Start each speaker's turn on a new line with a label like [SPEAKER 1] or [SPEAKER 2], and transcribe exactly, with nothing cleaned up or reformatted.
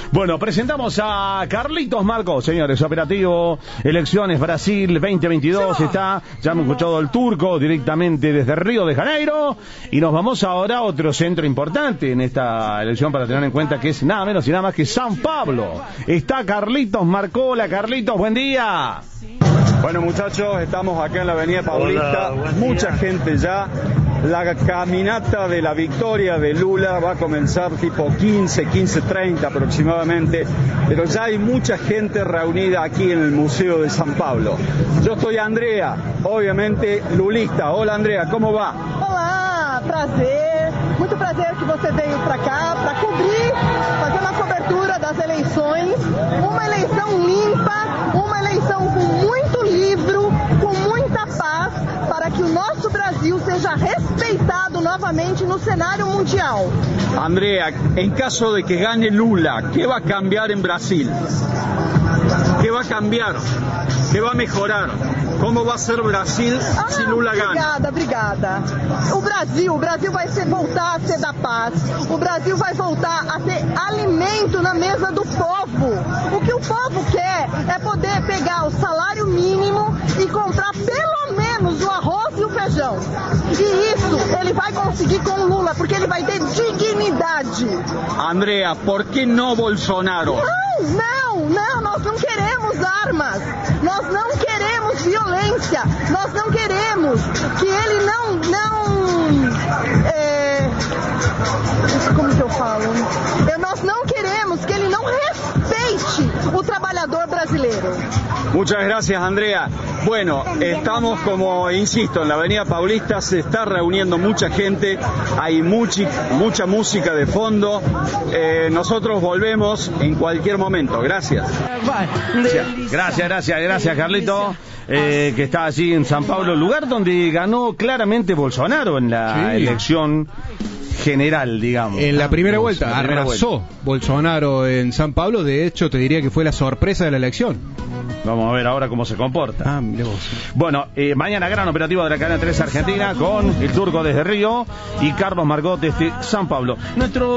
[SPEAKER 1] Bueno, presentamos a Carlitos Marcó, señores, operativo Elecciones Brasil veinte veintidós, está, ya hemos escuchado el turco directamente desde Río de Janeiro, y nos vamos ahora a otro centro importante en esta elección para tener en cuenta, que es nada menos y nada más que San Pablo. Está Carlitos Marcó. Hola Carlitos, buen día.
[SPEAKER 2] Bueno muchachos, estamos acá en la avenida Paulista, Hola, mucha gente ya. La caminata de la victoria de Lula va a comenzar tipo quince, quince treinta aproximadamente, pero ya hay mucha gente reunida aquí en el Museo de San Pablo. Yo soy Andrea, obviamente lulista. Hola Andrea, ¿cómo va?
[SPEAKER 3] Olá, prazer, muito prazer que você veio para cá para cobrir, fazer uma cobertura das eleições, uma eleição limpa, uma eleição com muito livro, com muita paz, para que o nosso Brasil seja respeitado novamente no cenário mundial.
[SPEAKER 2] Andrea, en caso de que gane Lula, ¿qué va a cambiar en Brasil? ¿Qué va a cambiar? ¿Qué va a mejorar? ¿Cómo va a ser Brasil ah, se Lula gana?
[SPEAKER 3] Obrigada, obrigada. O Brasil, o Brasil vai ser, voltar a ser da paz. O Brasil vai voltar a ter alimento na mesa do povo. O que o povo quer é poder pegar o salário mínimo e comprar pelo menos o arroz e o feijão. E isso ele vai conseguir com o Lula, porque ele vai ter dignidade.
[SPEAKER 2] Andrea, por que não Bolsonaro?
[SPEAKER 3] Não, não, não, nós não queremos armas. Nós não queremos violência. Nós não queremos que ele não, não, é, como que eu falo? Nós não queremos que ele não respeite o trabalhador brasileiro.
[SPEAKER 2] Muchas gracias, Andrea. Bueno, estamos, como insisto, en la avenida Paulista, se está reuniendo mucha gente, hay mucha, mucha música de fondo. Eh, nosotros volvemos en cualquier momento. Gracias.
[SPEAKER 1] Gracias, gracias, gracias, Carlito. Eh, que está allí en San Pablo, lugar donde ganó claramente Bolsonaro en la sí. elección general, digamos.
[SPEAKER 4] En la primera vuelta,
[SPEAKER 1] la primera
[SPEAKER 4] arrasó
[SPEAKER 1] vuelta.
[SPEAKER 4] Bolsonaro en San Pablo. De hecho, te diría que fue la sorpresa de la elección.
[SPEAKER 1] Vamos a ver ahora cómo se comporta.
[SPEAKER 4] Ah, mirá vos.
[SPEAKER 1] Bueno, eh, mañana gran operativo de la cadena tres Argentina con el turco desde Río y Carlos Marcó desde San Pablo. Nuestro